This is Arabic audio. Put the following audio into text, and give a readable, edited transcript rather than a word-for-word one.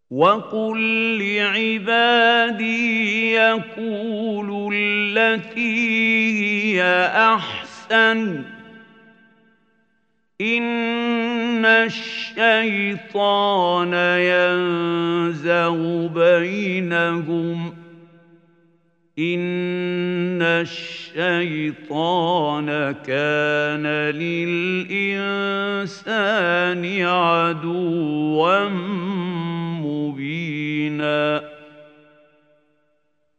وَقُل لِّعِبَادِي يَقُولُوا الَّتِي هِيَ أَحْسَنُ ۚ إِنَّ الشَّيْطَانَ يَنزَغُ بَيْنَهُمْ ۚ إِنَّ الشَّيْطَانَ كَانَ لِلْإِنسَانِ عَدُوًّا مُّبِينًا